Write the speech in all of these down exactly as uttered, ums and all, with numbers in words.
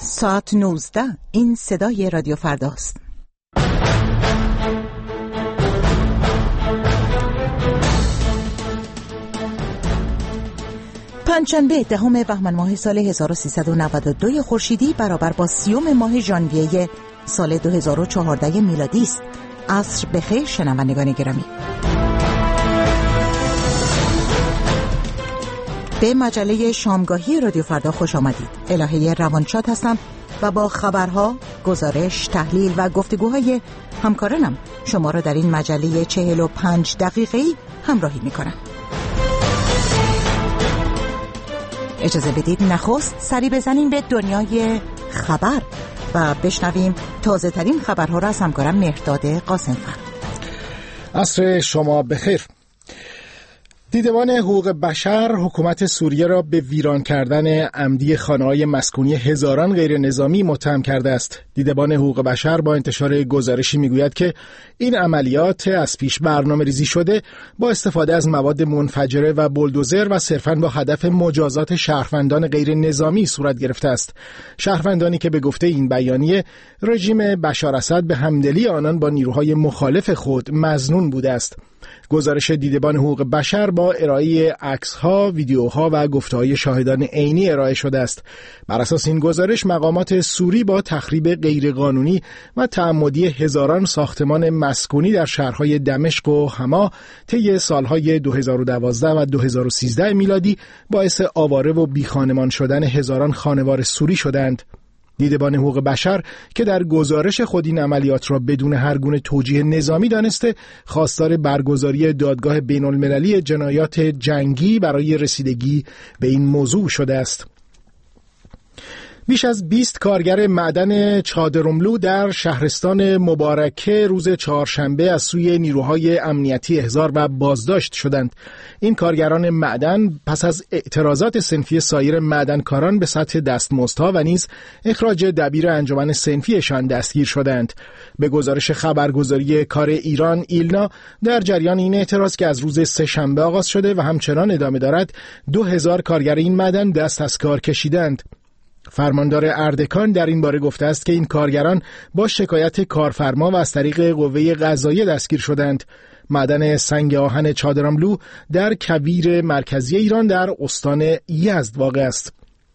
ساعت نوزده. این صدای رادیو فرداست. پنجشنبه دهم بهمن ماه سال هزار و سیصد و نود و دو خورشیدی برابر با سیوم ماه ژانویه سال دو هزار و چهارده میلادی است. عصر بخیر شنوندگان گرامی. به مجله شامگاهی رادیو فردا خوش آمدید. الهه روانشاد هستم و با خبرها، گزارش، تحلیل و گفتگوهای همکارانم شما را در این مجله چهل و پنج دقیقه‌ای همراهی می‌کنم. اجازه بدید نخست سری بزنیم به دنیای خبر و بشنویم تازه ترین خبرها را از همکارم مهرداد قاسم‌فر. عصر شما بخیر. دیدبان حقوق بشر حکومت سوریه را به ویران کردن عمدی خانه‌های مسکونی هزاران غیر نظامی متهم کرده است. دیدبان حقوق بشر با انتشار گزارشی میگوید که این عملیات از پیش برنامه ریزی شده با استفاده از مواد منفجره و بولدوزر و صرفاً با هدف مجازات شهروندان غیر نظامی صورت گرفته است. شهروندانی که به گفته این بیانیه رژیم بشار اسد به همدلی آنان با نیروهای مخالف خود مظنون بوده است. گزارش دیدبان حقوق بشر با ارائه عکس‌ها، ویدیوها و گفته‌های شاهدان عینی ارائه شده است. بر اساس این گزارش مقامات سوری با تخریب غیرقانونی و تعمدی هزاران ساختمان مسکونی در شهرهای دمشق و حما طی سالهای دو هزار و دوازده و دو هزار و سیزده میلادی باعث آواره و بیخانمان شدن هزاران خانوار سوری شدند. دیدبان حقوق بشر که در گزارش خود این عملیات را بدون هر گونه توجیه نظامی دانسته، خواستار برگزاری دادگاه بین المللی جنایات جنگی برای رسیدگی به این موضوع شده است. بیش از بیست کارگر معدن چادرملو در شهرستان مبارکه روز چهارشنبه از سوی نیروهای امنیتی احضار و بازداشت شدند. این کارگران معدن پس از اعتراضات صنفی سایر معدنکاران به سطح دستمزدها و نیز اخراج دبیر انجمن صنفیشان دستگیر شدند. به گزارش خبرگزاری کار ایران ایلنا، در جریان این اعتراض که از روز سه‌شنبه آغاز شده و همچنان ادامه دارد، دو هزار کارگر این معدن دست از کار کشیدند. فرماندار اردکان در این باره گفته است که این کارگران با شکایت کارفرما و از طریق قوه قضاییه دستگیر شدند. معدن سنگ آهن چادرملو در کویر مرکزی ایران در استان یزد واقع است.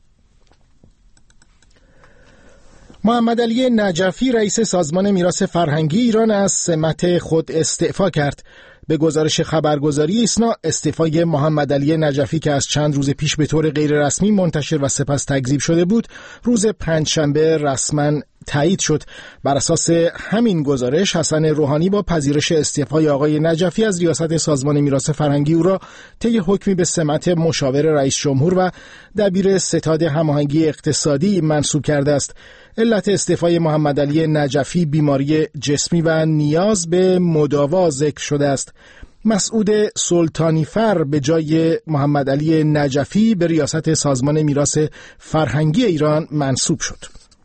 محمد علی نجفی رئیس سازمان میراث فرهنگی ایران از سمت خود استعفا کرد. به گزارش خبرگزاری ایسنا، استعفای محمد علی نجفی که از چند روز پیش به طور غیر رسمی منتشر و سپس تکذیب شده بود، روز پنجشنبه رسما تایید شد. بر اساس همین گزارش، حسن روحانی با پذیرش استعفای آقای نجفی از ریاست سازمان میراث فرهنگی او را طی حکمی به سمت مشاور رئیس جمهور و دبیر ستاد هماهنگی اقتصادی منصوب کرده است. علت استعفای محمد علی نجفی بیماری جسمی و نیاز به مداوا ذکر شده است. مسعود سلطانیفر به جای محمد علی نجفی به ریاست سازمان میراث فرهنگی ایران منصوب شد.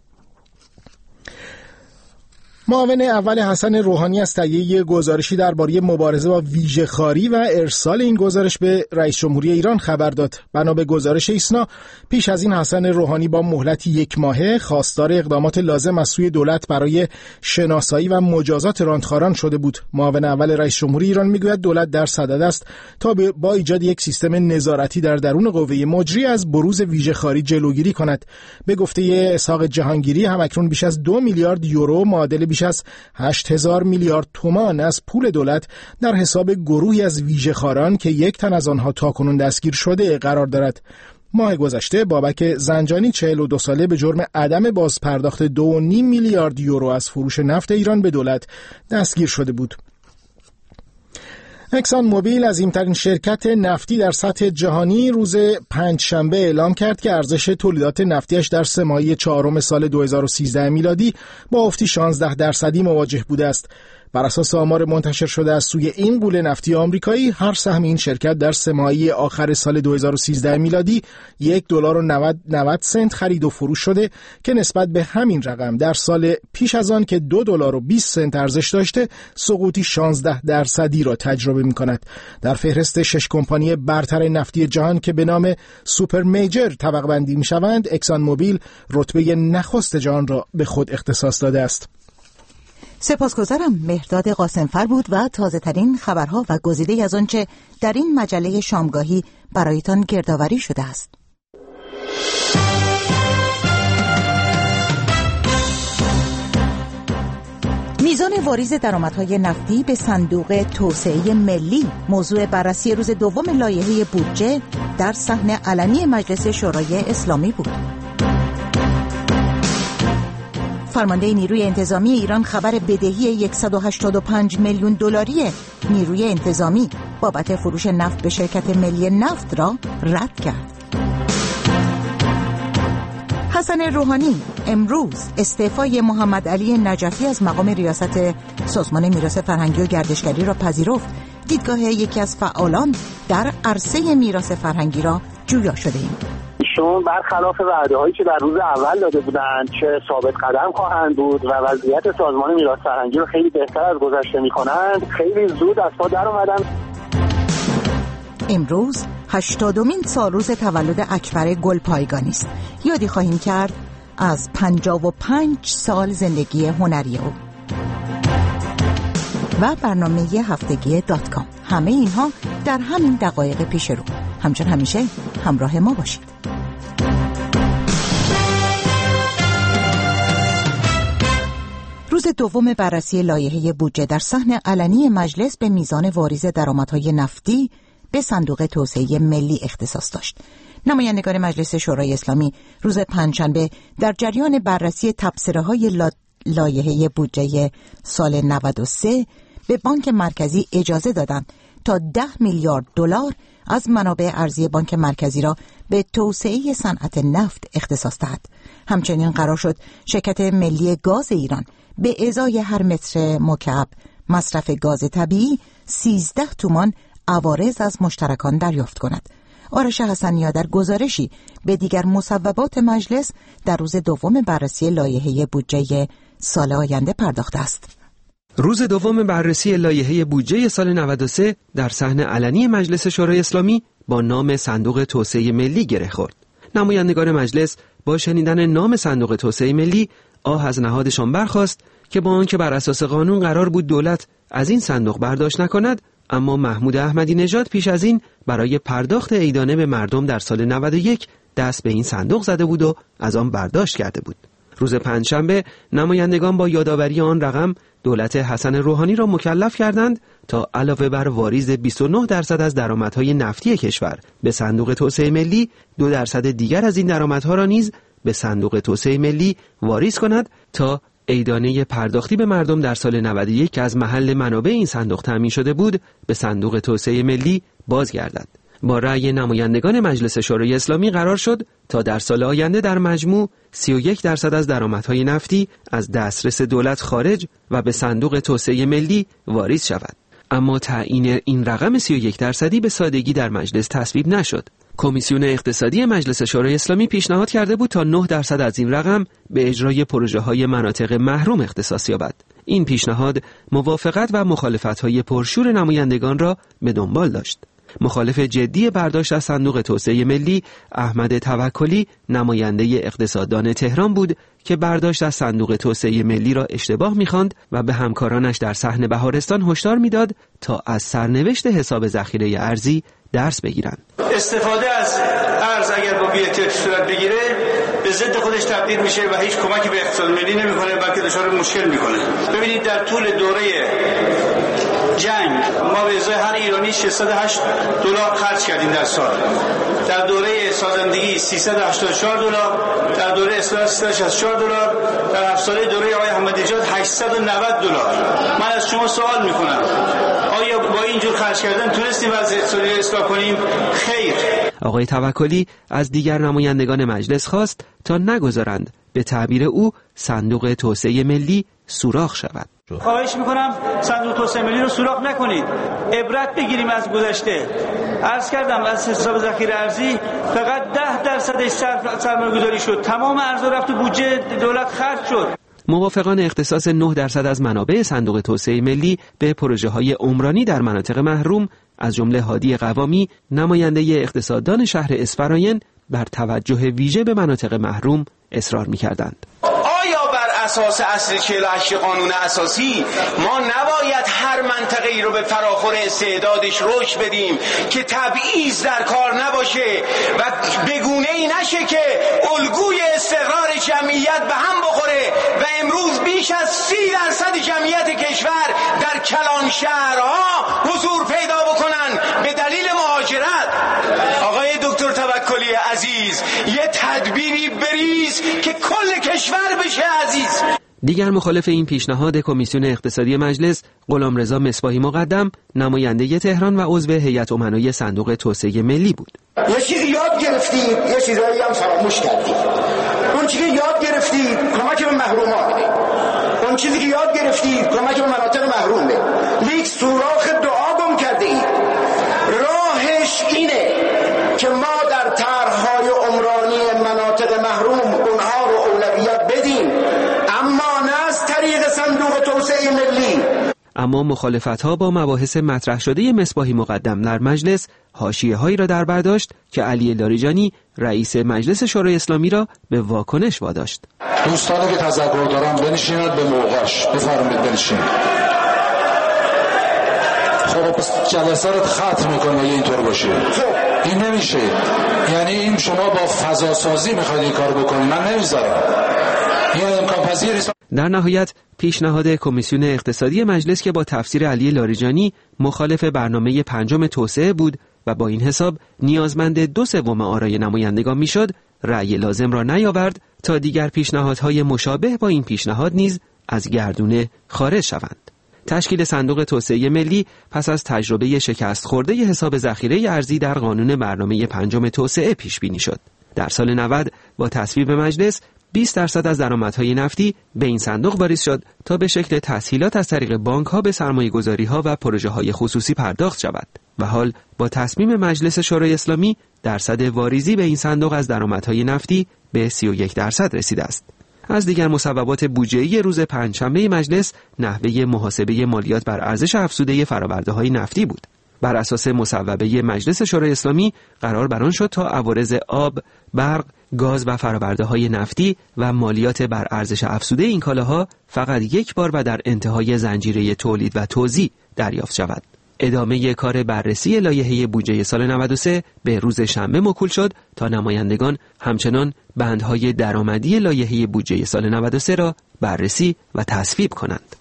معاون اول حسن روحانی از تهیه گزارشی درباره مبارزه با ویژه‌خواری و ارسال این گزارش به رئیس جمهوری ایران خبر داد. بنا به گزارش ایسنا، پیش از این حسن روحانی با مهلت یک ماهه خواستار اقدامات لازم از سوی دولت برای شناسایی و مجازات راندخواران شده بود. معاون اول رئیس جمهوری ایران میگوید دولت در صدد است تا با ایجاد یک سیستم نظارتی در درون قوه مجری از بروز ویژه‌خواری جلوگیری کند. به گفته اسحاق جهانگیری، همکنون بیش از دو میلیارد یورو معادل بیش از هشت هزار میلیارد تومان از پول دولت در حساب گروهی از ویژه‌خواران که یک تن از آنها تاکنون دستگیر شده قرار دارد. ماه گذشته بابک زنجانی چهل و دو ساله به جرم عدم بازپرداخت دو و نیم میلیارد یورو از فروش نفت ایران به دولت دستگیر شده بود. اکسان موبیل، عظیمترین شرکت نفتی در سطح جهانی، روز پنجشنبه اعلام کرد که ارزش تولیدات نفتیش در سه ماهه چهارم سال دو هزار و سیزده میلادی با افتی شانزده درصدی مواجه بوده است. بر اساس آمار منتشر شده از سوی این غول نفتی آمریکایی، هر سهم این شرکت در سه ماهه آخر سال دو هزار و سیزده میلادی یک دلار و نود سنت خرید و فروش شده که نسبت به همین رقم در سال پیش از آن که دو دلار و بیست سنت ارزش داشته سقوطی شانزده درصدی را تجربه می‌کند. در فهرست شش کمپانی برتر نفتی جهان که به نام سوپر میجر طبقه بندی می‌شوند، اکسان موبیل رتبه نخست جهان را به خود اختصاص داده است. سپاسگزارم. مهرداد قاسمفر بود و تازه ترین خبرها و گزیده‌ای از آنچه در این مجله شامگاهی برایتان گردآوری شده است. میزان واریز درآمدهای نفتی به صندوق توسعه ملی موضوع بررسی روز دوم لایحه بودجه در صحن علنی مجلس شورای اسلامی بود. فرمانده نیروی انتظامی ایران خبر بدهی صد و هشتاد و پنج میلیون دلاری نیروی انتظامی بابت فروش نفت به شرکت ملی نفت را رد کرد. حسن روحانی امروز استعفای محمد علی نجفی از مقام ریاست سازمان میراث فرهنگی و گردشگری را پذیرفت. دیدگاه یکی از فعالان در عرصه میراث فرهنگی را جویا شده ایم. ایشون برخلاف وعده‌هایی که در روز اول داده بودند که ثابت قدم خواهند بود و وضعیت سازمان میراث فرهنگی رو خیلی بهتر از گذشته می‌کنند، خیلی زود از پا در اومدن. امروز هشتادمین سال روز تولد اکبر گلپایگانی است. یادی خواهیم کرد از پنجاه و پنج سال زندگی هنری او. و برنامه هفتگی دات کام. همه اینها در همین دقایق پیش رو. همچون همیشه همراه ما باشید. روز دوم بررسی لایحه بودجه در صحن علنی مجلس به میزان واریز درآمدهای نفتی به صندوق توسعه ملی اختصاص داشت. نمایندگان مجلس شورای اسلامی روز پنجشنبه در جریان بررسی تبصره‌های لا... لایحه بودجه سال نود و سه به بانک مرکزی اجازه دادند تا ده میلیارد دلار از منابع ارزی بانک مرکزی را به توسعه صنعت نفت اختصاص دهد. همچنین قرار شد شرکت ملی گاز ایران به ازای هر متر مکعب مصرف گاز طبیعی سیزده تومان عوارض از مشترکان دریافت کند. آرش حسنیا در گزارشی به دیگر مصوبات مجلس در روز دوم بررسی لایحه بودجه سال آینده پرداخته است. روز دوم بررسی لایحه بودجه سال نود و سه در صحن علنی مجلس شورای اسلامی با نام صندوق توسعه ملی گره خورد. نمایندگان مجلس با شنیدن نام صندوق توسعه ملی آه از نهادشان برخاست که با آنکه بر اساس قانون قرار بود دولت از این صندوق برداشت نکند، اما محمود احمدی نژاد پیش از این برای پرداخت عیدانه به مردم در سال نود و یک دست به این صندوق زده بود و از آن برداشت کرده بود. روز پنجشنبه نمایندگان با یادآوری آن رقم دولت حسن روحانی را مکلف کردند تا علاوه بر واریز بیست و نه درصد از درآمدهای نفتی کشور به صندوق توسعه ملی، دو درصد دیگر از این درآمدها را نیز به صندوق توسعه ملی واریز کند تا عیدانه پرداختی به مردم در سال نود و یک که از محل منابع این صندوق تامین شده بود به صندوق توسعه ملی بازگردد. با رأی نمایندگان مجلس شورای اسلامی قرار شد تا در سال آینده در مجموع سی و یک درصد از درآمدهای نفتی از دسترس دولت خارج و به صندوق توسعه ملی واریز شود. اما تعیین این رقم سی و یک درصدی به سادگی در مجلس تصویب نشد. کمیسیون اقتصادی مجلس شورای اسلامی پیشنهاد کرده بود تا نه درصد از این رقم به اجرای پروژه‌های مناطق محروم اختصاص یابد. این پیشنهاد موافقت و مخالفت‌های پرشور نمایندگان را به دنبال داشت. مخالف جدی برداشت از صندوق توسعه ملی احمد توکلی نماینده اقتصاددان تهران بود که برداشت از صندوق توسعه ملی را اشتباه می‌خواند و به همکارانش در صحن بهارستان هشدار می‌داد تا از سرنوشت حساب ذخیره ارزی درس بگیرند. استفاده از ارز اگر با بی‌احتیاطی صورت بگیره به ضد خودش تبدیل میشه و هیچ کمکی به اقتصاد ملی نمی‌کنه، بلکه دچار مشکل می‌کنه. ببینید در طول دوره جنگ ما به ازای هر ایرانی ششصد و هشت دلار خرج کردیم در سال. در دوره سازندگی سیصد و هشتاد و چهار دلار، در دوره اصلاح سیصد و شصت و چهار دلار، در هفت ساله دوره آقای احمدی نژاد هشتصد و نود دلار. من از شما سوال میکنم آیا با اینجور خرج کردن تونستیم وضع اقتصادی رو اصلاح کنیم؟ خیر. آقای توکلی از دیگر نمایندگان مجلس خواست تا نگذارند به تعبیر او صندوق توسعه ملی سوراخ شود. خواهش میکنم صندوق توسعه ملی رو سوراخ نکنید، عبرت بگیریم از گذشته. عرض کردم از حساب ذخیره ارزی فقط ده درصدش صرف سرمایه‌گذاری شد، تمام ارز رفت و بودجه دولت خرج شد. موافقان اختصاص نه درصد از منابع صندوق توسعه ملی به پروژه‌های عمرانی در مناطق محروم از جمله هادی قوامی، نماینده اقتصاددان شهر اسفراین، بر توجه ویژه به مناطق محروم اصرار می‌کردند. آیا بر اساس اصل چهل و هشت قانون اساسی ما نباید هر منطقه ای رو به فراخور استعدادش رشد بدیم که تبعیض در کار نباشه و بگونه ای نشه که الگوی استقرار جمعیت به هم بخوره و امروز بیش از سی درصد جمعیت کشور در کلان شهرها حضور پیدا بکنن به دلیل مهاجرت. آقای دکتر توکلی عزیز، یه تدبیری بریز که کل کشور بشه عزیز. دیگر مخالف این پیشنهاد کمیسیون اقتصادی مجلس، غلامرضا مصباحی مقدم، نماینده تهران و عضو هیئت امنای صندوق توسعه ملی بود. یه چیزی یاد گرفتید، یه چیزایی هم فراموش کردید. اون چیزی که یاد گرفتید کمک به محرومان میده. اون چیزی که یاد گرفتید کمک به مناطق محروم میده. لیک سوراخ دعا گم کرده اید. راهش اینه که ما در طرح‌های عمرانی مناطق محروم اونها رو اولویت بدیم، اما نه از طریق صندوق توسعه ملی. اما مخالفت‌ها با مباحث مطرح شده مصباحی مقدم در مجلس حاشیه‌هایی را در بر داشت که علی لاریجانی رئیس مجلس شورای اسلامی را به واکنش واداشت. دوستانی که تذکر دارن بنشینند به موقعش. بفرمایید بنشینید. خب جلسه رو ختم می‌کنه اگه اینطور باشه. این نمیشه. یعنی این شما با فضا سازی می‌خواید این کار بکنید. من نمیذارم. این امکان پذیر نیست. در نهایت پیشنهاد کمیسیون اقتصادی مجلس که با تفسیر علی لاریجانی مخالف برنامه پنجم توسعه بود و با این حساب نیازمند دو سوم آرای نمایندگان میشد، رأی لازم را نیاورد تا دیگر پیشنهادهای مشابه با این پیشنهاد نیز از گردونه خارج شوند. تشکیل صندوق توسعه ملی پس از تجربه شکست خورده ی حساب ذخیره ارزی در قانون برنامه پنجم توسعه پیش بینی شد. در سال نود با تصویب مجلس بیست درصد از درآمدهای نفتی به این صندوق واریز شد تا به شکل تسهیلات از طریق بانک‌ها به سرمایه‌گذاری‌ها و پروژه‌های خصوصی پرداخت شود و حال با تصمیم مجلس شورای اسلامی درصد واریزی به این صندوق از درآمدهای نفتی به سی و یک درصد رسیده است. از دیگر مصوبات بودجه‌ای روز پنجشنبه مجلس نحوه محاسبه مالیات بر ارزش افزوده فرآورده‌های نفتی بود. بر اساس مصوبه مجلس شورای اسلامی قرار بر آن شد تا عوارض آب، برق، گاز و فرآورده‌های نفتی و مالیات بر ارزش افزوده این کالاها فقط یک بار و در انتهای زنجیره تولید و توزیع دریافت شود. ادامه کار بررسی لایحه بودجه سال نود و سه به روز شنبه موکول شد تا نمایندگان همچنان بندهای درآمدی لایحه بودجه سال نود و سه را بررسی و تصویب کنند.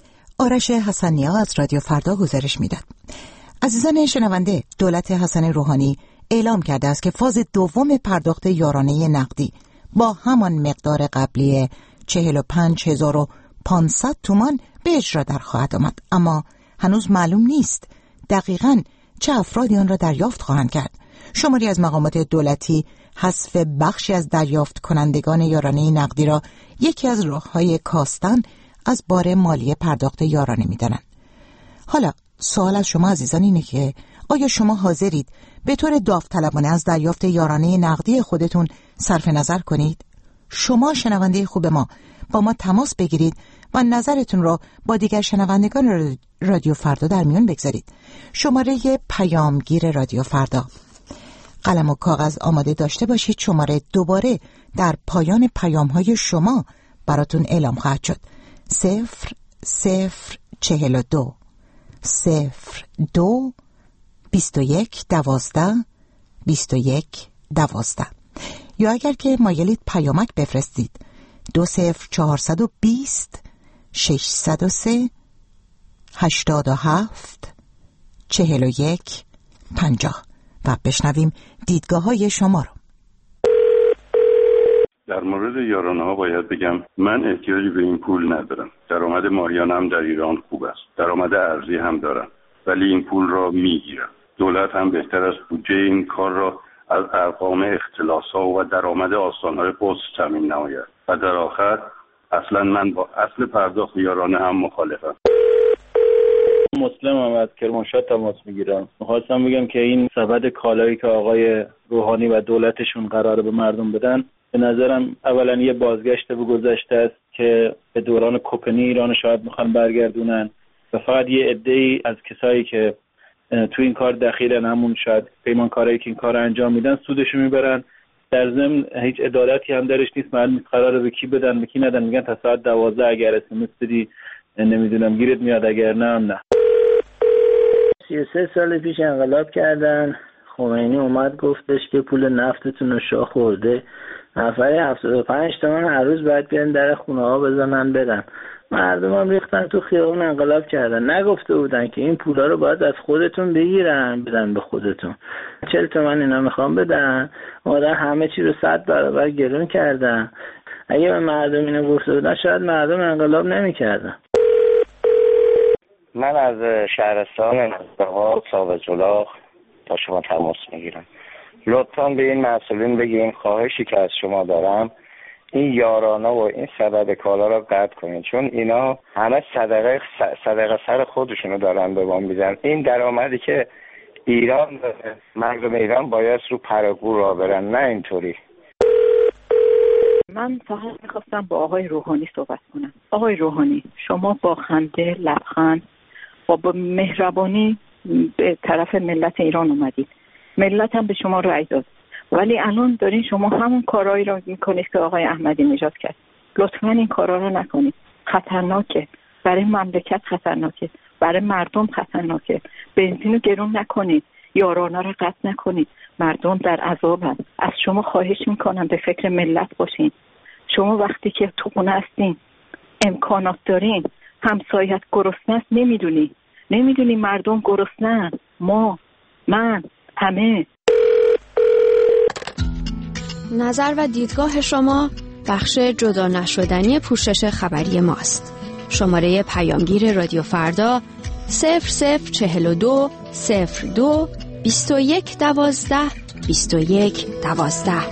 آرش حسنیا از رادیو فردا گزارش میداد. عزیزان شنونده، دولت حسن روحانی اعلام کرده است که فاز دوم پرداخت یارانه نقدی با همان مقدار قبلی چهل و پنج هزار و پانصد تومان به اجرا در خواهد آمد، اما هنوز معلوم نیست دقیقاً چه افرادی آن را دریافت خواهند کرد. شماری از مقامات دولتی حذف بخشی از دریافت کنندگان یارانه نقدی را یکی از راه‌های کاستن از بار مالی پرداخت یارانه می‌دانند. حالا سوال از شما عزیزان اینه که آیا شما حاضرید به طور داوطلبانه از دریافت یارانه نقدی خودتون صرف نظر کنید؟ شما شنونده خوب ما با ما تماس بگیرید و نظرتون را با دیگر شنوندگان رادیو فردا در میان بگذارید. شماره پیامگیر رادیو فردا. قلم و کاغذ آماده داشته باشید. شماره دوباره در پایان پیام‌های شما براتون اعلام خواهد شد. صفر صفر چهل و دو صفر دو بیست و یک دوازده بیست و یک دوازده. یا اگر که مایلید پیامک بفرستید دو صفر چهارصد و بیست ششصد و سه هشتاد و هفت چهل و یک پنجاه و بشنویم دیدگاه های شما رو. در مورد یارانه ها باید بگم من احتیاجی به این پول ندارم. درآمد ماهیانه هم در ایران خوب است. درآمد ارزی هم دارم. ولی این پول را میگیرم. دولت هم بهتر از بودجه این کار را از ارقام اختلاس‌ها و درآمد آستان‌های پست تامین نماید. و در آخر اصلا من با اصل پرداخت یارانه هم مخالفم. مسلم هم از کرمانشاه تماس میگیرم. میخواستم بگم که این سبد کالایی که آقای روحانی و دولتشون قراره به مردم بدن، به نظرم اولا یه بازگشت به گذشته است که به دوران کوپنی ایران شاید میخوان برگردونن و فقط یه عده‌ای از کسایی که تو این کار دخیلن، همون شاید پیمانکارایی که این کار انجام میدن، سودشو میبرن. در ضمن هیچ عدالتی هم درش نیست. معلوم قراره به کی بدن به کی ندن. میگن تا ساعت دوازده اگر اسمس بدی نمیدونم گیرت میاد، اگر نه هم نه. سی و سه سال پیش انقلاب کردن. خمینی اومد گفتش که پول نفتتون رو شاه خورده، نفری هفتاد و پنج تومن هر روز باید بیان در خونه ها بزنن بدن. مردم هم ریختن تو خیابون انقلاب کردن. نگفته بودن که این پولا رو باید از خودتون بگیرن بدن به خودتون. چهل تومن اینا میخوام بدن، آدم همه چی رو صد برابر گرون کردن. اگه به مردم اینو گفته بودن شاید مردم انقلاب نمیکردن. من از شهرستان نزده‌ها ساوجلاغ با شما تماس میگیرم. لطفاً به این مسئولین بگیم خواهشی که از شما دارم این یارانه و این سبد کالا را قطع کنین، چون اینا همه صدقه صدقه سر خودشونو دارن به ما میدن. این درآمدی که ایران داره، مردم ایران باید رو پرگو را برن، نه اینطوری. من فقط میخواستم با آقای روحانی صحبت کنم. آقای روحانی، شما با خنده، لبخند و با مهربانی به طرف ملت ایران اومدید. ملت هم به شما رأی داد، ولی الان دارین شما همون کارهایی رو میکنید که آقای احمدی نژاد کرد. لطفاً این کارا رو نکنید. خطرناکه، برای مملکت خطرناکه، برای مردم خطرناکه. بنزین رو گرون نکنید، یارانه رو قطع نکنید. مردم در عذابن. از شما خواهش میکنم به فکر ملت باشین. شما وقتی که تو خونه هستین، امکانات دارین، همسایت گرسنه است، نمیدونی نمیدونی مردم گرسنه‌ان، ما من همه. نظر و دیدگاه شما بخش جدا نشدنی پوشش خبری ماست. شماره پیامگیر رادیو فردا صفر صفر چهل و دو صفر دو بیست و یک دوازده بیست و یک دوازده.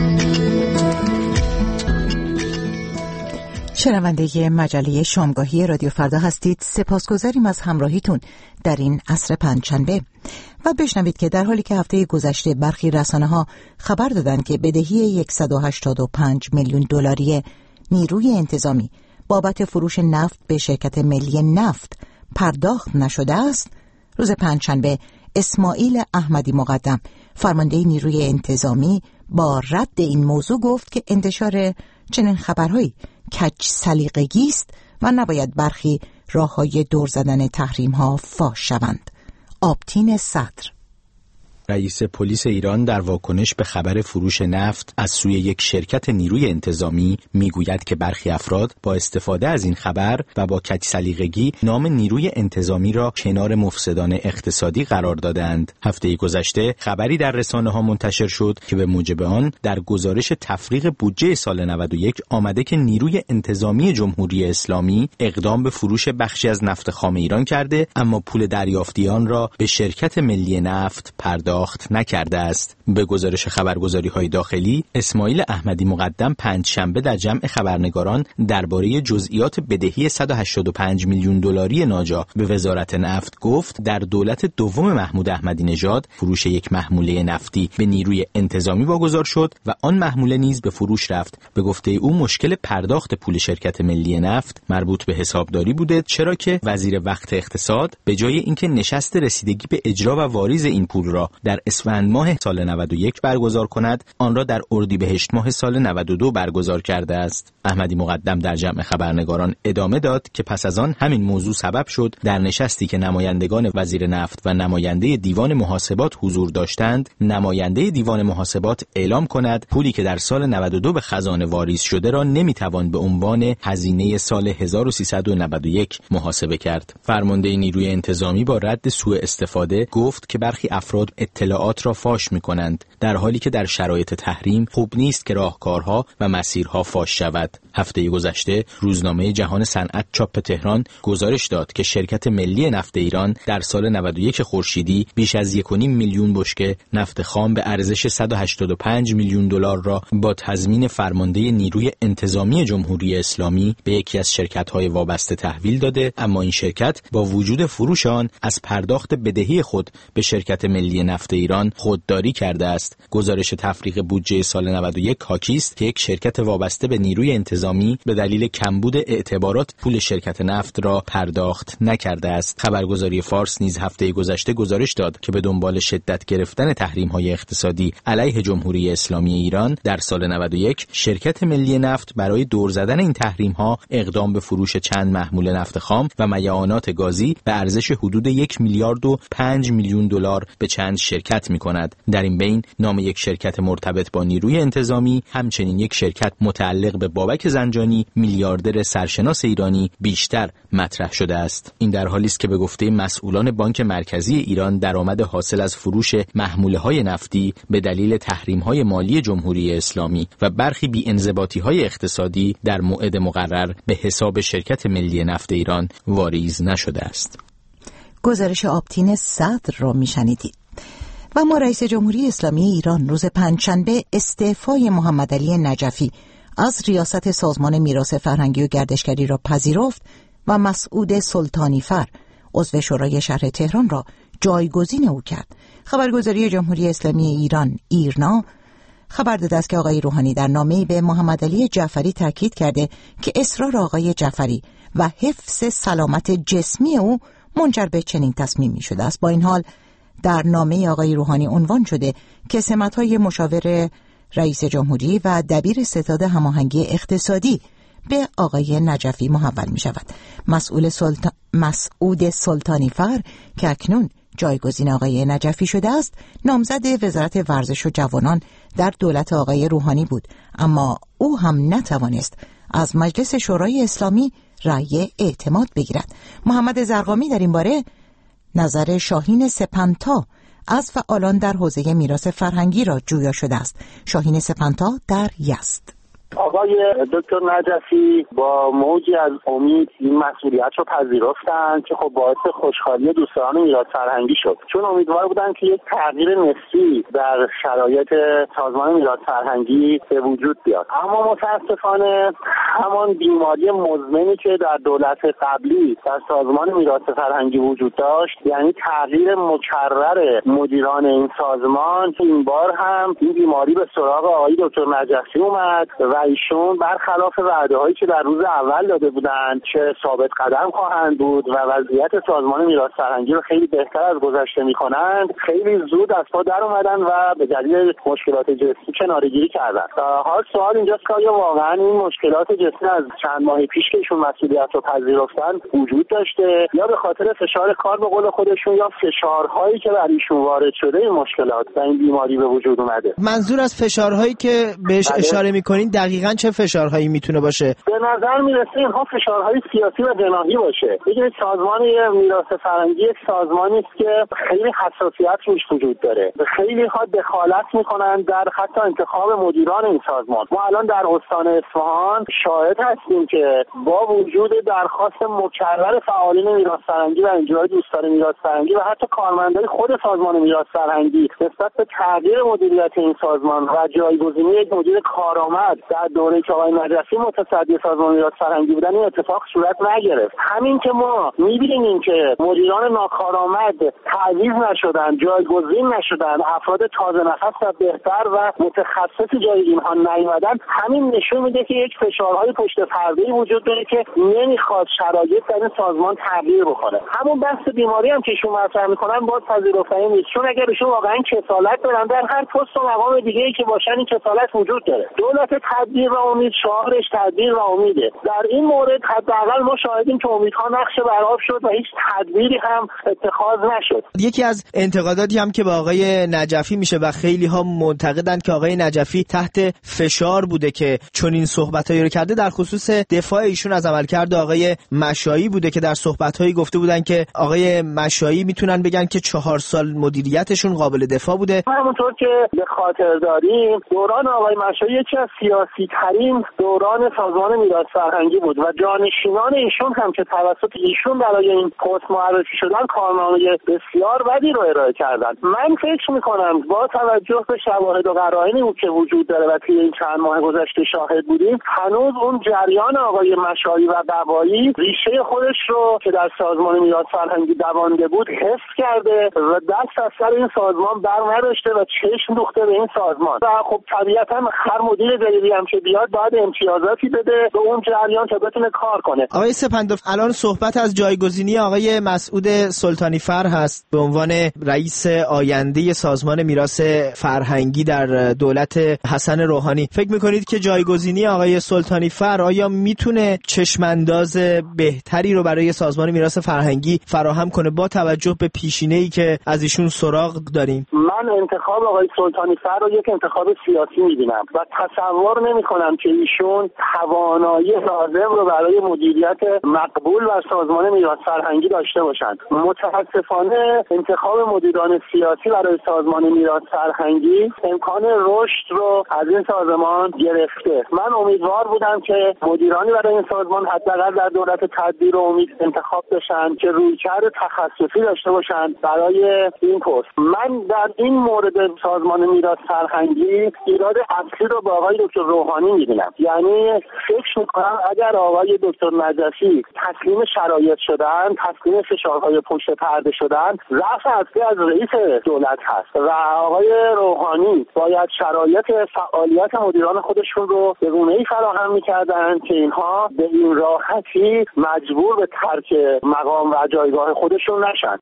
شنونده مجله شامگاهی رادیو فردا هستید. سپاسگزاریم از همراهیتون در این عصر پنجشنبه. و بشنوید که در حالی که هفته گذشته برخی رسانه‌ها خبر دادند که بدهی صد و هشتاد و پنج میلیون دلاری نیروی انتظامی بابت فروش نفت به شرکت ملی نفت پرداخت نشده است، روز پنجشنبه اسماعیل احمدی مقدم، فرمانده نیروی انتظامی، با رد این موضوع گفت که انتشار چنین خبرهایی کج سلیقگی است و نباید برخی راه‌های دور زدن تحریم‌ها فاش شوند. آبتین صدر. رئیس پلیس ایران در واکنش به خبر فروش نفت از سوی یک شرکت نیروی انتظامی میگوید که برخی افراد با استفاده از این خبر و با کج سلیقگی نام نیروی انتظامی را کنار مفسدان اقتصادی قرار دادند. هفته گذشته خبری در رسانه‌ها منتشر شد که به موجب آن در گزارش تفریغ بودجه سال نود و یک آمده که نیروی انتظامی جمهوری اسلامی اقدام به فروش بخشی از نفت خام ایران کرده، اما پول دریافتی آن را به شرکت ملی نفت پرداخت نکرده است. به گزارش خبرگزاری‌های داخلی، اسماعیل احمدی مقدم پنجشنبه در جمع خبرنگاران درباره جزئیات بدهی صد و هشتاد و پنج میلیون دلاری ناجا به وزارت نفت گفت در دولت دوم محمود احمدی نژاد فروش یک محموله نفتی به نیروی انتظامی واگذار شد و آن محموله نیز به فروش رفت. به گفته او مشکل پرداخت پول شرکت ملی نفت مربوط به حسابداری بوده، چرا که وزیر وقت اقتصاد به جای اینکه نشست رسیدگی به اجرا و واریز این پول را در اسفند ماه سال نود و یک برگزار کند، آن را در اردیبهشت ماه سال نود و دو برگزار کرده است. احمدی مقدم در جمع خبرنگاران ادامه داد که پس از آن همین موضوع سبب شد در نشستی که نمایندگان وزیر نفت و نماینده دیوان محاسبات حضور داشتند، نماینده دیوان محاسبات اعلام کند پولی که در سال نود و دو به خزانه واریز شده را نمیتوان به عنوان هزینه سال هزار و سیصد و نود و یک محاسبه کرد. فرمانده نیروی انتظامی با رد سوء استفاده گفت که برخی افراد اطلاعات را فاش می‌کنند، در حالی که در شرایط تحریم خوب نیست که راهکارها و مسیرها فاش شود. هفته گذشته روزنامه جهان صنعت چاپ تهران گزارش داد که شرکت ملی نفت ایران در سال نود و یک خورشیدی بیش از یک و نیم میلیون بشکه نفت خام به ارزش صد و هشتاد و پنج میلیون دلار را با تضمین فرمانده نیروی انتظامی جمهوری اسلامی به یکی از شرکت‌های وابسته تحویل داده، اما این شرکت با وجود فروش آن از پرداخت بدهی خود به شرکت ملی نفت ایران خودداری کرده است. گزارش تفریق بودجه سال نود و یک حاکی است که یک شرکت وابسته به نیروی انتظامی به دلیل کمبود اعتبارات پول شرکت نفت را پرداخت نکرده است. خبرگزاری فارس نیز هفته گذشته گزارش داد که به دنبال شدت گرفتن تحریم‌های اقتصادی علیه جمهوری اسلامی ایران در سال نود و یک شرکت ملی نفت برای دور زدن این تحریم‌ها اقدام به فروش چند محمول نفت خام و میعانات گازی به ارزش حدود یک میلیارد و پنج میلیون دلار به چند شرکت می‌کند. در این بین نام یک شرکت مرتبط با نیروی انتظامی، همچنین یک شرکت متعلق به بابک زنجانی میلیاردر سرشناس ایرانی بیشتر مطرح شده است. این در حالی است که به گفته مسئولان بانک مرکزی ایران درآمد حاصل از فروش محموله‌های نفتی به دلیل تحریم‌های مالی جمهوری اسلامی و برخی بی‌انضباطی‌های اقتصادی در موعد مقرر به حساب شرکت ملی نفت ایران واریز نشده است. گزارش آبتین صدر را میشنیدید. و ما رئیس جمهوری اسلامی ایران روز پنجشنبه استعفای محمد علی نجفی از ریاست سازمان میراث فرهنگی و گردشگری را پذیرفت و مسعود سلطانی فر عضو شورای شهر تهران را جایگزین او کرد. خبرگزاری جمهوری اسلامی ایران ایرنا خبر داده است که آقای روحانی در نامه‌ای به محمد علی جعفری تاکید کرده که اصرار آقای جعفری و حفظ سلامت جسمی او منجر به چنین تصمیمی شده است. با این حال در نامه آقای روحانی عنوان شده که سمت‌های مشاور رئیس جمهوری و دبیر ستاد هماهنگی اقتصادی به آقای نجفی محول می شود. مسئول سلطان... مسعود سلطانی فر که اکنون جایگزین آقای نجفی شده است، نامزد وزارت ورزش و جوانان در دولت آقای روحانی بود، اما او هم نتوانست از مجلس شورای اسلامی رأی اعتماد بگیرد. محمد زرقامی در این باره نظر شاهین سپنتا از فعالان در حوزه میراث فرهنگی را جویا شده است. شاهین سپنتا در یزد: آقای دکتر نجفی با موجی از امید این مسئولیت رو پذیرفتند که خب باعث خوشحالی دوستان میراث فرهنگی شد، چون امیدوار بودند که یک تغییر نسبی در شرایط سازمان میراث فرهنگی به وجود بیاد. اما متاسفانه همان بیماری مزمنی که در دولت قبلی در سازمان میراث فرهنگی وجود داشت، یعنی تغییر مکرر مدیران این سازمان، این بار هم این بیماری به سراغ آقای دکتر نجفی اومد و ایشون برخلاف وعده‌هایی که در روز اول داده بودند که ثابت قدم خواهند بود و وضعیت سازمان میراث فرهنگی رو خیلی بهتر از گذشته می‌کنند، خیلی زود از پا در اومدن و به دلیل مشکلات جسمی کناره‌گیری کردن. حال سوال اینجاست که آیا واقعا این مشکلات جسمی از چند ماه پیش که ایشون مسئولیت رو پذیرفتن وجود داشته، یا به خاطر فشار کار به قول خودشون یا فشارهایی که بر ایشون وارد شده این مشکلات و این بیماری به وجود اومده؟ منظور از فشارهایی که بهش اشاره می‌کنین دقیقاً چه فشارهایی میتونه باشه؟ به نظر میرسه اینها فشارهای سیاسی و جناحی باشه. ببینید سازمان میراث فرهنگی یک سازمانی است که خیلی حساسیت روش وجود داره. خیلی ها دخالت میکنن در حتی انتخاب مدیران این سازمان. ما الان در استان اصفهان شاهد هستیم که با وجود درخواست مکرر فعالین میراث فرهنگی و انجمن دوستان میراث فرهنگی و حتی کارمندای خود سازمان میراث فرهنگی نسبت به تغییر مدیریت این سازمان و جایگزینی یک مدیر کارآمد در دوره که آقای نجفی متصدی سازمان میراث فرهنگی بودن این اتفاق صورت نگرفت. همین که ما می‌بینیم که مدیران ناکارآمد تعویض نشدن، جایگزین نشدن، افراد تازه نفس و بهتر و متخصص جای اینها نیومدن، همین نشون میده که یک فشارهای پشت پرده‌ای وجود داره که نمیخواد شرایط در این سازمان تغییر بکنه. همون بحث بیماری هم که ایشون مطرح میکنن باز پذیرفتنی نیست، چون اگر ایشون واقعا کفالت دارن در هر پست و مقام دیگه‌ای که باشن این کفالت وجود داره. دولت تدبیر و امید، شعارش تدبیر و امیده. در این مورد حداقل ما شاهدیم که امیدها نقش برآب شد و هیچ تدبیری هم اتخاذ نشد. یکی از انتقاداتی هم که به آقای نجفی میشه و خیلی ها معتقدند که آقای نجفی تحت فشار بوده که چون این صحبتایی رو کرده، در خصوص دفاع ایشون از عملکرد آقای مشایی بوده که در صحبت‌هایی گفته بودن که آقای مشایی میتونن بگن که چهار سال مدیریتشون قابل دفاع بوده. همونطور که به خاطر داریم دوران آقای مشایی یکی از سیاسی ترین دوران سازمان میراث فرهنگی بود و جانشینان ایشون هم که توسط ایشون برای این پست معرفی شدن کارنامه بسیار بدی رو ارائه کردن. من فکر میکنم با توجه به شواهد و قرائنی که وجود داره و توی این چند ماه گذشته شاهد بودیم، هنوز اون جریان آقای مشایی و بقایی ریشه خودش رو که در سازمان میراث فرهنگی دوانده بود حفظ کرده و دست از سر این سازمان بر نداشته و چشم دوخته به این سازمان و خب طبیعتا هر مدیر جدیدی هم که بیاد باید امتیازاتی بده به اون جریان تا بتونه کار کنه. آقای سپندوف، الان صحبت از جایگزینی آقای مسعود سلطانی فر هست به عنوان رئیس آینده سازمان میراث فرهنگی در دولت حسن روحانی. فکر میکنید که جایگزینی آقای سلطانی فر آیا میتونه چشمانداز بهتری رو برای سازمان میراث فرهنگی فراهم کنه با توجه به پیشینه‌ای که از ایشون سراغ داریم؟ من انتخاب آقای سلطانی فر رو یک انتخاب سیاسی میبینم و تصور نمیکنم که ایشون توانایی لازم رو برای مدیریت مقبول و سازمان میراث فرهنگی داشته باشند. متاسفانه انتخاب مدیران سیاسی برای سازمان میراث فرهنگی امکان رشد رو از این سازمان گرفته. من امیدوار بودم که مدیرانی برای این سازمان حداقل در دولت تدبیر و امید انتخاب بشن که رویکرد تخصصی داشته باشن برای این پست. من در این مورد سازمان میراث فرهنگی ایراد اصلی رو با آقای دکتر روحانی میبینم. یعنی فکر میکنم اگر آقای دکتر نجفی تسلیم شرایط شدن، تسلیم فشارهای پشت پرده شدن، ضعف اصلی از رئیس دولت هست و آقای روحانی باید شرایط فعالیت مدیران خودشون رو به گونه‌ای فراهم میکردن که اینها به این راحتی مجبور به ترک مقام و جایگاه خودشون نشن.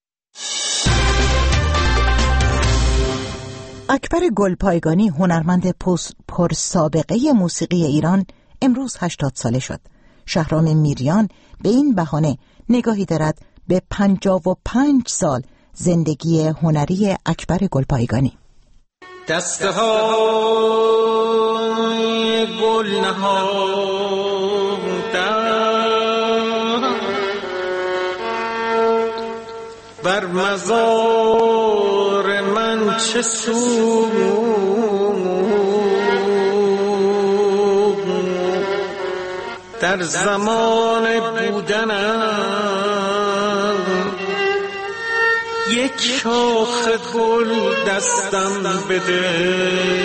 اکبر گلپایگانی، هنرمند پرسابقه موسیقی ایران، امروز هشتاد ساله شد. شهرام میریان به این بهانه نگاهی دارد به پنجاه و پنج سال زندگی هنری اکبر گلپایگانی. دسته های گل نهادم بر مزار من چه سود در زمان بودنم یک شاخ گل دستم بده.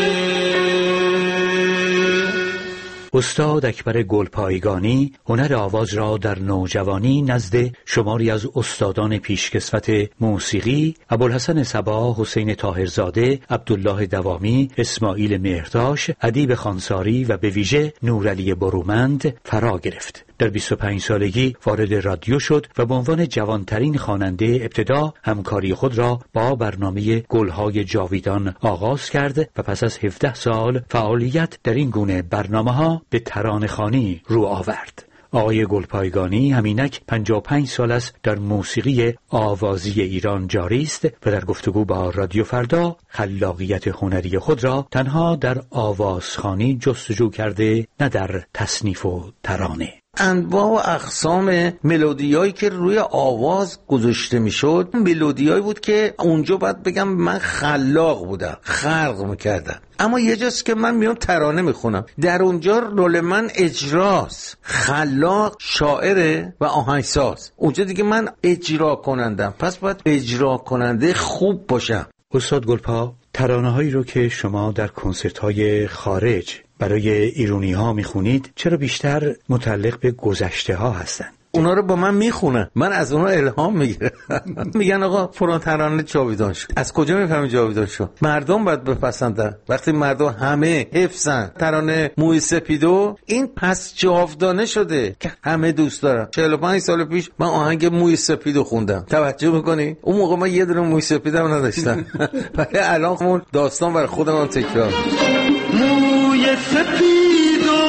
استاد اکبر گلپایگانی هنر آواز را در نوجوانی نزد شماری از استادان پیشکسوت موسیقی ابوالحسن صبا، حسین طاهرزاده، عبدالله دوامی، اسماعیل مهرداش، ادیب خانساری و به ویژه نورعلی برومند فرا گرفت. در بیست و پنج سالگی وارد رادیو شد و به عنوان جوانترین خواننده ابتدا همکاری خود را با برنامه گلهای جاویدان آغاز کرد و پس از هفده سال فعالیت در این گونه برنامه‌ها به ترانه‌خوانی رو آورد. آقای گلپایگانی همینک پنجاه و پنج سال است در موسیقی آوازی ایران جاری است و در گفتگو با رادیو فردا خلاقیت هنری خود را تنها در آوازخوانی جستجو کرده، نه در تصنیف و ترانه. انواع و اقسام ملودیایی که روی آواز گذاشته میشد ملودیایی بود که اونجا باید بگم من خلاق بودم، خلق میکردم. اما یه جاست که من میام ترانه میخونم، در اونجا رول من اجراست. خلاق شاعره و آهنگساز، اونجا دیگه من اجرا کنندم، پس باید اجرا کننده خوب باشم. استاد گلپا، ترانه‌هایی رو که شما در کنسرت‌های خارج برای ایرانی ها میخونید چرا بیشتر متعلق به گذشته ها هستن؟ اونا رو با من میخونن، من از اونا الهام میگیرم. میگن آقا فلان ترانه جاویدان شد. از کجا میفهمی جاویدان شد؟ مردم باید بپسندن. وقتی مردم همه حفظن ترانه موی سپیدو، این پس جاودانه شده که همه دوست دارن. چهل و پنج سال پیش من آهنگ موی سپیدو خوندم، توجه میکنی؟ اون موقع من یه دونه موی سپیدم نداشتم، ولی الان اون داستان برای خودم تکرار. موی سپیدو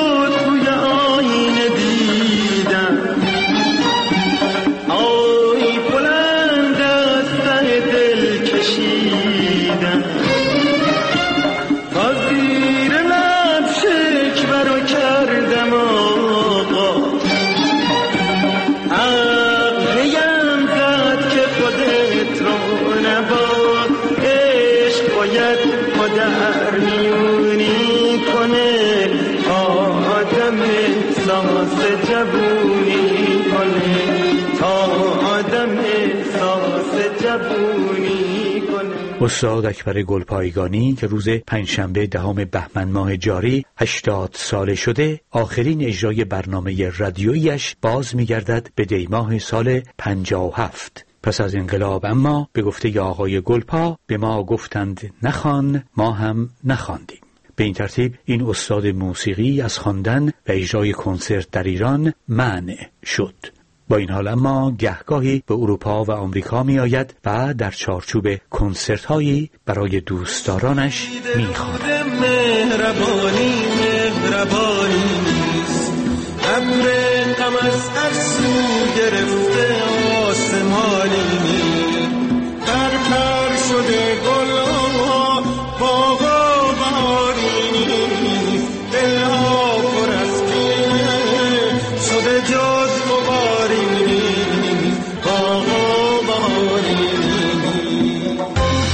استاد اکبر گلپایگانی که روز پنجشنبه دهم بهمن ماه جاری هشتاد ساله شده، آخرین اجرای برنامه رادیوییش باز می‌گردد به دیماه سال پنجاه و هفت. پس از انقلاب، اما به گفته آقای گلپا به ما گفتند نخوان، ما هم نخواندیم. به این ترتیب این استاد موسیقی از خواندن و اجرای کنسرت در ایران منع شد. با این حال اما گهگاهی به اروپا و آمریکا می آید و در چارچوب کنسرت هایی برای دوستدارانش می خواند. مهربانی مهربانی نیست، ابر غم از هر سو گرفته آسمانی نیست، پر پر شده گل ها باغا بهاری نیست، دلها پر از کینه شده جز غباری نیست، باغا بهاری نیست.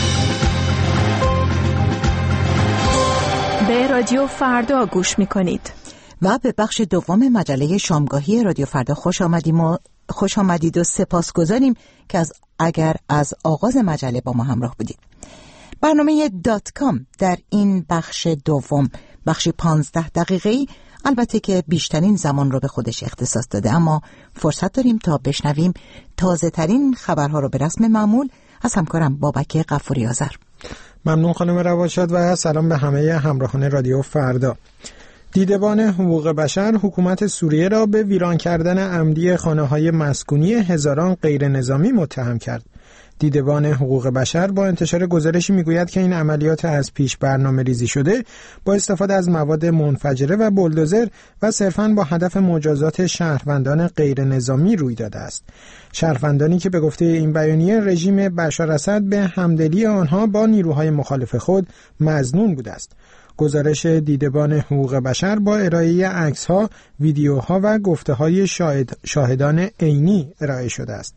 به رادیو فردا گوش میکنید و به بخش دوم مجله شامگاهی رادیو فردا خوش آمدیم و خوش آمدید و سپاسگزاریم که از اگر از آغاز مجله با ما همراه بودید. برنامه دات کام در این بخش دوم، بخشی پانزده دقیقه‌ای، البته که بیشترین زمان رو به خودش اختصاص داده، اما فرصت داریم تا بشنویم تازه ترین خبرها رو به رسم معمول از همکارم بابک غفوری آذر. ممنون خانم رواشاد و سلام به همه همراهان رادیو فردا. دیدبان حقوق بشر حکومت سوریه را به ویران کردن عمدی خانه‌های مسکونی هزاران غیر نظامی متهم کرد. دیدبان حقوق بشر با انتشار گزارشی میگوید که این عملیات از پیش برنامه ریزی شده با استفاده از مواد منفجره و بولدوزر و صرفاً با هدف مجازات شهروندان غیر نظامی روی داده است. شهروندانی که به گفته این بیانیه رژیم بشار اسد به همدلی آنها با نیروهای مخالف خود مظنون بوده است. گزارش دیدبان حقوق بشر با ارائه عکس‌ها، ویدیوها و گفته‌های شاهد، شاهدان عینی ارائه شده است.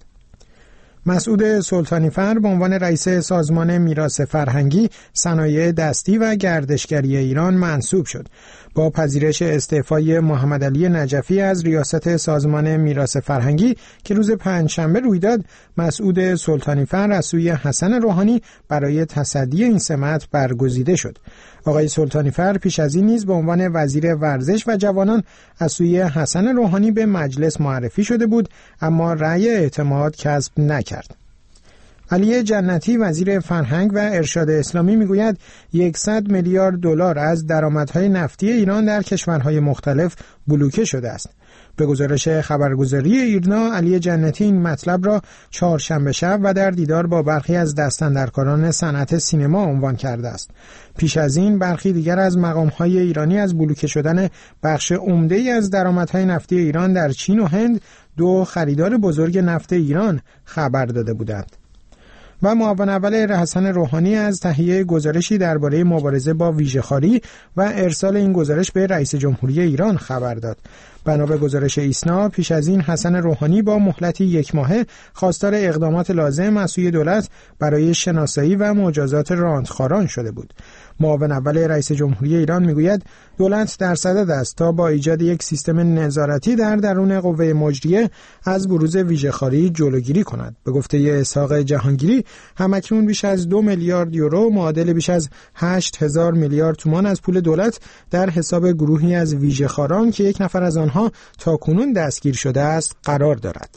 مسعود سلطانیفر به عنوان رئیس سازمان میراث فرهنگی، صنایع دستی و گردشگری ایران منصوب شد. با پذیرش استعفای محمد علی نجفی از ریاست سازمان میراث فرهنگی که روز پنجشنبه روی داد، مسعود سلطانیفر از سوی حسن روحانی برای تصدی این سمت برگزیده شد. آقای سلطانیفر پیش از این نیز به عنوان وزیر ورزش و جوانان از سوی حسن روحانی به مجلس معرفی شده بود، اما رأی اعتماد کسب نکرد. علی جنتی وزیر فرهنگ و ارشاد اسلامی میگوید صد میلیارد دلار از درآمدهای نفتی ایران در کشورهای مختلف بلوکه شده است. به گزارش خبرگزاری ایرنا، علی جنتی این مطلب را چهارشنبه شب و در دیدار با برخی از دستاندرکاران صنعت سینما عنوان کرده است. پیش از این برخی دیگر از مقام‌های ایرانی از بلوکه شدن بخش عمده‌ای از درآمدهای نفتی ایران در چین و هند، دو خریدار بزرگ نفت ایران، خبر داده بودند. و معاون اول حسن روحانی از تهیه گزارشی درباره مبارزه با ویژه‌خواری و ارسال این گزارش به رئیس جمهوری ایران خبر داد. بنا به گزارش ایسنا، پیش از این حسن روحانی با مهلتی یک ماهه خواستار اقدامات لازم از سوی دولت برای شناسایی و مجازات راندخواران شده بود. معاون اول رئیس جمهوری ایران میگوید دولت در صدد است تا با ایجاد یک سیستم نظارتی در درون قوه مجریه از بروز ویژه‌خواری جلوگیری کند. به گفته اسحاق جهانگیری، همکنون بیش از دو میلیارد یورو معادل بیش از هشت هزار میلیارد تومان از پول دولت در حساب گروهی از ویژه‌خواران که یک نفر از آنها تاکنون دستگیر شده است قرار دارد.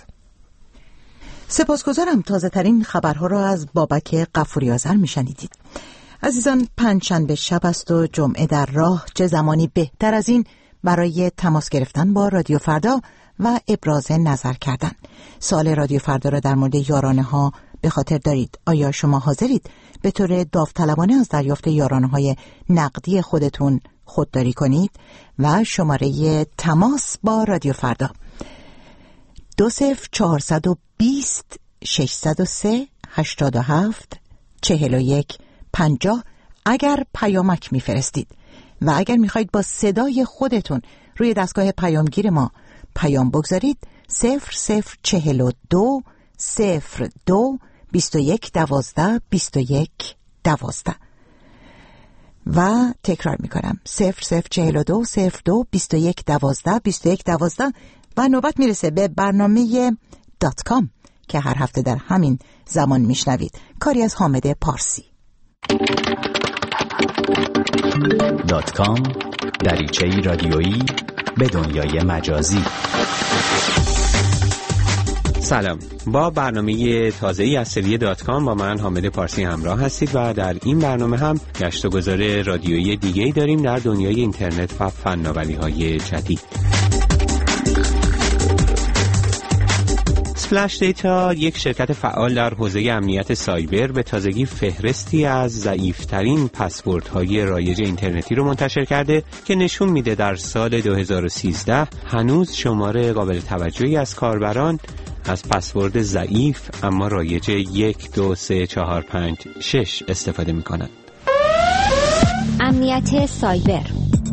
سپاسگزارم. تازه ترین خبرها را از بابک غفوری آذر میشنیدید. عزیزان، پنجشنبه شب است و جمعه در راه. چه زمانی بهتر از این برای تماس گرفتن با رادیو فردا و ابراز نظر کردن. سوال رادیو فردا را در مورد یارانه ها به خاطر دارید؟ آیا شما حاضرید به طور داوطلبانه از دریافت یارانه های نقدی خودتون خودداری کنید؟ و شماره تماس با رادیو فردا دو صفر چهارصد و بیست ششصد و سه هشتاد و هفت چهل و یک پنجاه. اگر پیامک میفرستید و اگر میخواید با صدای خودتون روی دستگاه پیامگیر ما پیام بگذارید، صفر صفر چهل و دو صفر دو بیست و یک دوازده بیست و یک دوازده. و تکرار میکنم، صفر صفر چهل و دو صفر دو بیست و یک دوازده بیست و یک دوازده. و نوبت میرسه به برنامه دات کام که هر هفته در همین زمان میشنوید، کاری از حامد پارسی. دات کام، دریچه‌ای رادیویی به دنیای مجازی. سلام، با برنامه تازه‌ای از سری دات کام با من حامد پارسی همراه هستید و در این برنامه هم گشت و گذار رادیویی دیگه‌ای داریم در دنیای اینترنت و فناوری‌های جدید. اسپلش دیتا، یک شرکت فعال در حوزه امنیت سایبر، به تازگی فهرستی از ضعیف‌ترین پسوردهای رایج اینترنتی رو منتشر کرده که نشون میده در سال دو هزار و سیزده هنوز شمار قابل توجهی از کاربران از پسورد ضعیف اما رایج یک دو سه چهار پنج شش استفاده میکنند. امنیت سایبر.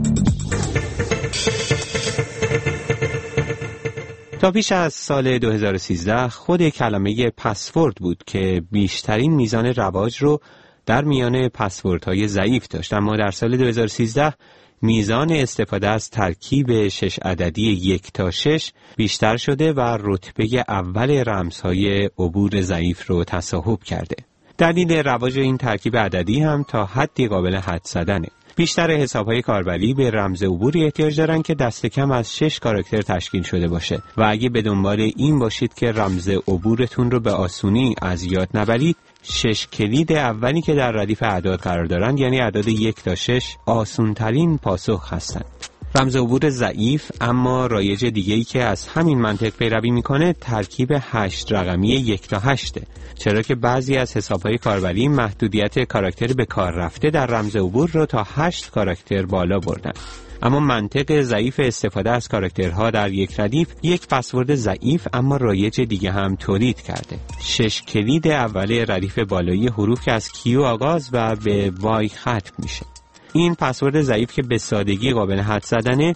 تا پیش از سال دو هزار و سیزده خود کلمه پسورد بود که بیشترین میزان رواج رو در میان پسوردهای ضعیف داشت، اما در سال دو هزار و سیزده میزان استفاده از ترکیب شش عددی یک تا شش بیشتر شده و رتبه اول رمزهای عبور ضعیف رو تصاحب کرده. دلیل رواج این ترکیب عددی هم تا حدی قابل حدس زدنه. بیشتر حساب‌های کاربری به رمز عبوری احتیاج دارن که دست کم از شش کاراکتر تشکیل شده باشه و اگه به دنبال این باشید که رمز عبورتون رو به آسونی از یاد نبرید، شش کلید اولی که در ردیف اعداد قرار دارن، یعنی اعداد یک تا شش، آسونترین پاسخ هستند. رمز عبور ضعیف اما رایج دیگه‌ای که از همین منطق پیروی میکنه ترکیب هشت رقمی یک تا هشته، چرا که بعضی از حساب‌های کاربری محدودیت کاراکتر به کار رفته در رمز عبور رو تا هشت کاراکتر بالا بردن. اما منطق ضعیف استفاده از کاراکترها در یک ردیف یک پسورد ضعیف اما رایج دیگه هم تولید کرده. شش کلید اول ردیف بالایی حروف که از کیو آغاز و به وای ختم میشه. این پسورد ضعیف که به سادگی قابل حدس زدنه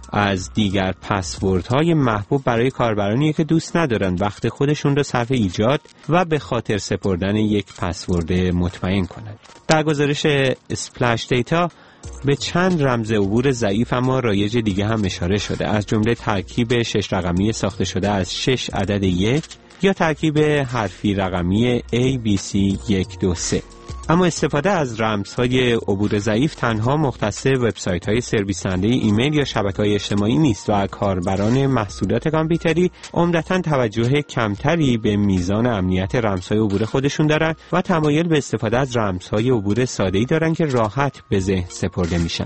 از دیگر پسوردهای محبوب برای کاربرانی که دوست ندارن وقت خودشون رو صرف ایجاد و به خاطر سپردن یک پسورد مطمئن کنند. در گزارش اسپلش دیتا به چند رمز عبور ضعیف اما رایج دیگه هم اشاره شده، از جمله ترکیب شش رقمی ساخته شده از شش عدد یک یا ترکیب حرفی رقمی A B C یک دو سه. اما استفاده از رمزهای عبور ضعیف تنها مختص وبسایت‌های سرویس دهنده ایمیل یا شبکه‌های اجتماعی نیست و کاربران محصولات کامپیوتری عمدتاً توجه کمتری به میزان امنیت رمزهای عبور خودشون دارن و تمایل به استفاده از رمزهای عبور ساده‌ای دارن که راحت به ذهن سپرده میشن.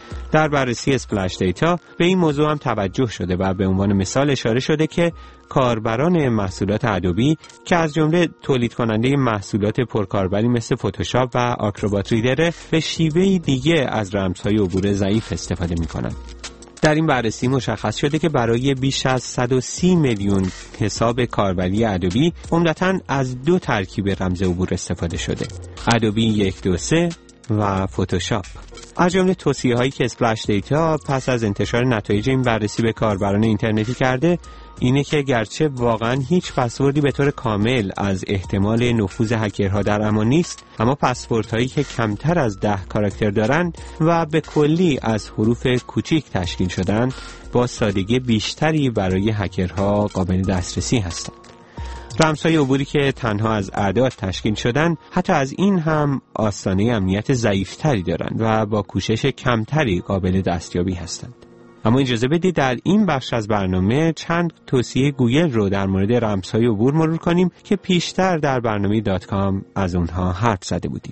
در بررسی اسپلش دیتا به این موضوع هم توجه شده و به عنوان مثال اشاره شده که کاربران محصولات ادوبی که از جمله تولید کننده محصولات پرکاربری مثل فتوشاپ و آکروبات ریدر به شیوهی دیگه از رمزهای عبور ضعیف استفاده می‌کنند. در این بررسی مشخص شده که برای بیش از صد و سی میلیون حساب کاربری ادوبی عمدتاً از دو ترکیب رمز عبور استفاده شده: ادوبی یک دو سه و فتوشاپ. از جمله توصیه هایی که اسپلش دیتا پس از انتشار نتایج این بررسی به کاربران اینترنتی کرده اینه که گرچه واقعا هیچ پسوردی به طور کامل از احتمال نفوذ هکرها در امان نیست، اما پسوردهایی که کمتر از ده کاراکتر دارن و به کلی از حروف کوچیک تشکیل شدن با سادگی بیشتری برای هکرها قابل دسترسی هستند. رمزهای عبوری که تنها از اعداد تشکیل شدن حتی از این هم آستانه امنیت ضعیفتری دارند و با کوشش کمتری قابل دستیابی هستند. اما اجازه بدید در این بخش از برنامه چند توصیه گوگل رو در مورد رمزهای عبور مرور کنیم که پیشتر در برنامه دات کام از اونها حرف زده بودیم.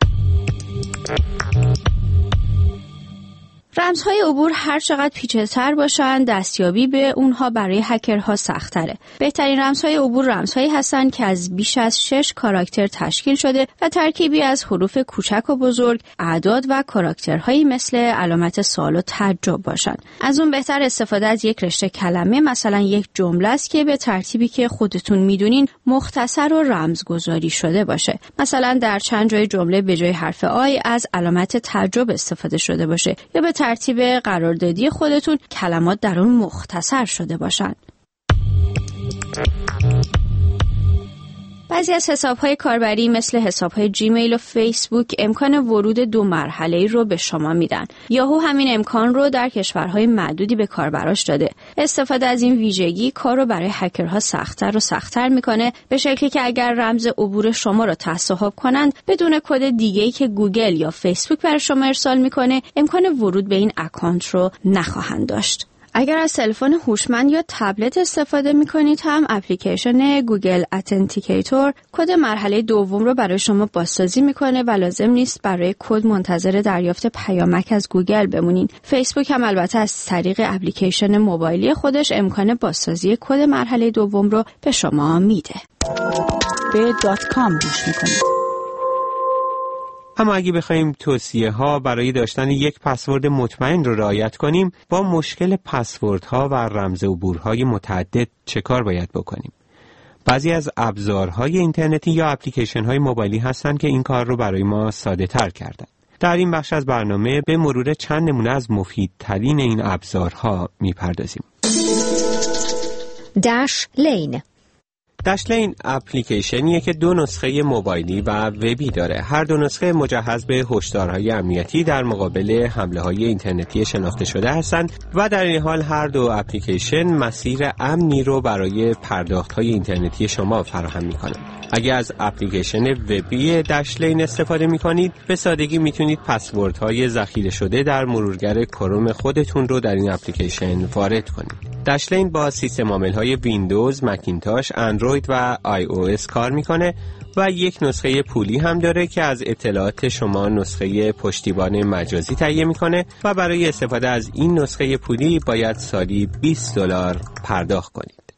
رمزهای عبور هر چقدر پیچیده‌تر باشن، دستیابی به اونها برای هکرها سخت‌تره. بهترین رمزهای عبور رمزهایی هستن که از بیش از شش کاراکتر تشکیل شده و ترکیبی از حروف کوچک و بزرگ، اعداد و کاراکترهایی مثل علامت سوال و تعجب باشن. از اون بهتر استفاده از یک رشته کلمه، مثلا یک جمله است که به ترتیبی که خودتون میدونین مختصر و رمزگذاری شده باشه. مثلا در چند جای جمله به جای حرف آی از علامت تعجب استفاده شده باشه یا به ترتیب قراردادی خودتون کلمات در اون مختصر شده باشن. بعضی از حساب‌های کاربری مثل حساب‌های جیمیل و فیسبوک امکان ورود دو مرحله‌ای رو به شما میدن. یاهو همین امکان رو در کشورهای معدودی به کاربراش داده. استفاده از این ویژگی کار رو برای هکرها سخت‌تر و سخت‌تر میکنه، به شکلی که اگر رمز عبور شما رو تصاحب کنند بدون کد دیگه‌ای که گوگل یا فیسبوک برای شما ارسال میکنه، امکان ورود به این اکانت رو نخواهند داشت. اگر از تلفن هوشمند یا تبلت استفاده می‌کنید هم اپلیکیشن گوگل اتنتیکیتور کد مرحله دوم رو برای شما بازسازی می‌کنه و لازم نیست برای کد منتظر دریافت پیامک از گوگل بمونید. فیسبوک هم البته از طریق اپلیکیشن موبایلی خودش امکان بازسازی کد مرحله دوم رو به شما میده. به دات کام گوش می‌کنید. اما اگه بخوایم توصیه ها برای داشتن یک پسورد مطمئن رو رعایت کنیم، با مشکل پسوردها و رمز عبورهای متعدد چه کار باید بکنیم؟ بعضی از ابزارهای اینترنتی یا اپلیکیشن‌های موبایلی هستن که این کار رو برای ما ساده تر کردن. در این بخش از برنامه به مرور چند نمونه از مفیدترین این ابزارها میپردازیم. داش لین. داش لین اپلیکیشنیه که دو نسخه موبایلی و وبی داره. هر دو نسخه مجهز به هشدارهای امنیتی در مقابل حمله‌های اینترنتی شناخته شده هستند و در این حال هر دو اپلیکیشن مسیر امنی رو برای پرداخت‌های اینترنتی شما فراهم می‌کنند. اگه از اپلیکیشن وبی داش لین استفاده می‌کنید، به سادگی می‌تونید پسوردهای ذخیره شده در مرورگر کروم خودتون رو در این اپلیکیشن وارد کنید. داش لین با سیستم عامل‌های ویندوز، مکینتاش، اندروید و آی او اس کار میکنه و یک نسخه پولی هم داره که از اطلاعات شما نسخه پشتیبان مجازی تهیه میکنه و برای استفاده از این نسخه پولی باید سالی بیست دلار پرداخت کنید.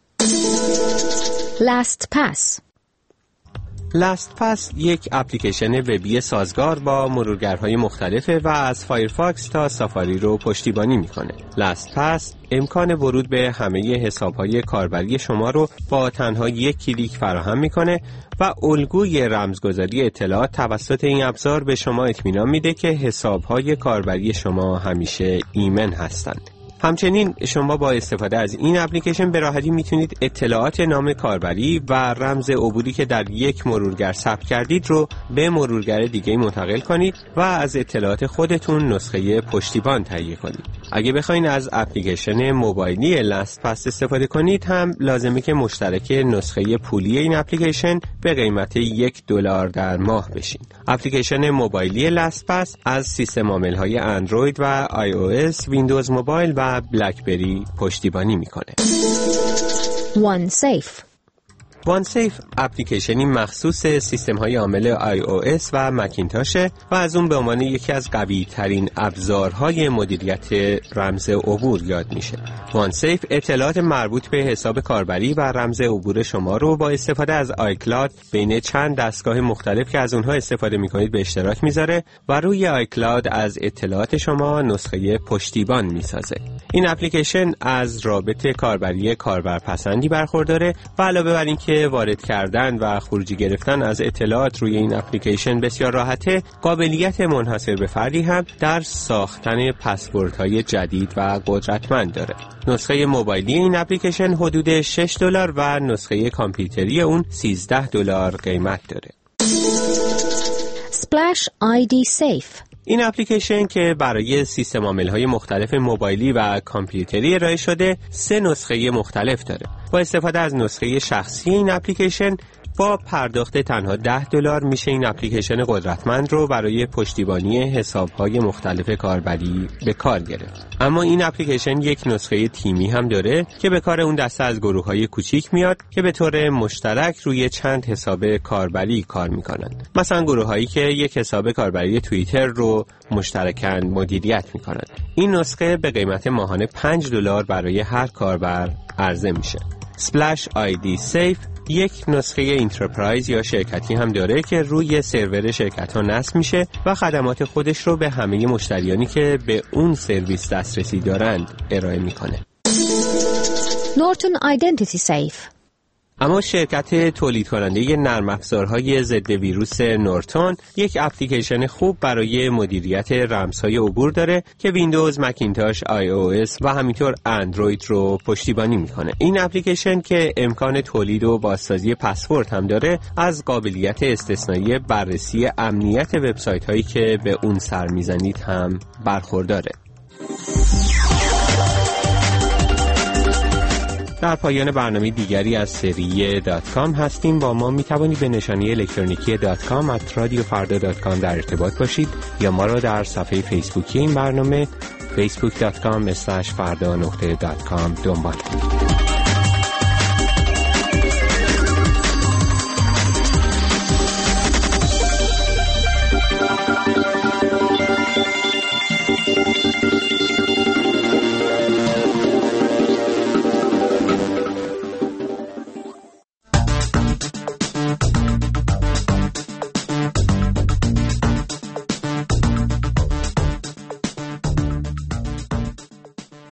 لاست پاس. لاست پاس یک اپلیکیشن وبی سازگار با مرورگرهای مختلفه و از فایرفاکس تا سافاری رو پشتیبانی میکنه. لاست پاس امکان ورود به همه حسابهای کاربری شما رو با تنها یک کلیک فراهم میکنه و الگوی رمزگذاری اطلاعات توسط این ابزار به شما اطمینان میده که حسابهای کاربری شما همیشه ایمن هستند. همچنین شما با استفاده از این اپلیکیشن به راحتی میتونید اطلاعات نام کاربری و رمز عبوری که در یک مرورگر ثبت کردید رو به مرورگر دیگه منتقل کنید و از اطلاعات خودتون نسخه پشتیبان تهیه کنید. اگه بخواید از اپلیکیشن موبایلی لاست پاس استفاده کنید هم لازمه که مشترک نسخه پولی این اپلیکیشن به قیمت یک دلار در ماه بشین. اپلیکیشن موبایلی لاست پاس از سیستم عامل‌های اندروید و آی او اس، ویندوز موبایل و بلکبری پشتیبانی میکنه. وان سیف. وان سیف اپلیکیشنی مخصوص سیستم های عامل آی او اس و مکینتاشه و از اون به عنوان یکی از قوی ترین ابزارهای مدیریت رمز عبور یاد میشه. وان سیف اطلاعات مربوط به حساب کاربری و رمز عبور شما رو با استفاده از آیکلاود بین چند دستگاه مختلف که از اونها استفاده میکنید به اشتراک میذاره و روی آیکلاود از اطلاعات شما نسخه پشتیبان میسازه. این اپلیکیشن از رابط کاربری کاربرپسندی برخورداره و علاوه بر این که وارد کردن و خروجی گرفتن از اطلاعات روی این اپلیکیشن بسیار راحته، قابلیت منحصر به فردی هم در ساختن پسوردهای جدید و قدرتمند داره. نسخه موبایلی این اپلیکیشن حدود شش دلار و نسخه کامپیوتری اون سیزده دلار قیمت داره. سپلش آی دی سیف. این اپلیکیشن که برای سیستم عامل‌های مختلف موبایلی و کامپیوتری ارائه شده، سه نسخه مختلف داره. با استفاده از نسخه شخصی این اپلیکیشن با پرداخت تنها ده دلار میشه این اپلیکیشن قدرتمند رو برای پشتیبانی حساب‌های مختلف کاربری به کار گرفت. اما این اپلیکیشن یک نسخه تیمی هم داره که به کار اون دسته از گروه‌های کوچیک میاد که به طور مشترک روی چند حساب کاربری کار میکنند. مثلا گروه‌هایی که یک حساب کاربری توییتر رو مشترکاً مدیریت میکنند. این نسخه به قیمت ماهانه پنج دلار برای هر کاربر عرضه میشه. سپلش آی دی سیف یک نسخه اینترپرایز یا شرکتی هم داره که روی سرور شرکت ها نصب میشه و خدمات خودش رو به همه مشتریانی که به اون سرویس دسترسی دارند ارائه میکنه. نورتون آیدنتیتی سیف. اما شرکت تولید کننده نرم افزارهای ضد ویروس نورتون یک اپلیکیشن خوب برای مدیریت رمزهای عبور داره که ویندوز، مکینتاش، آی او اس و همینطور اندروید رو پشتیبانی میکنه. این اپلیکیشن که امکان تولید و بازسازی پسورد هم داره، از قابلیت استثنایی بررسی امنیت وبسایت هایی که به اون سر میزنید هم برخورداره. در پایان برنامه دیگری از سری دات کام هستیم. با ما می توانید به نشانی الکترونیکی دات کام ات رادیو فردا دات کام در ارتباط باشید یا ما را در صفحه فیسبوکی این برنامه فیسبوک دات کام اسلش فردا نقطه دات کام دنبال کنید.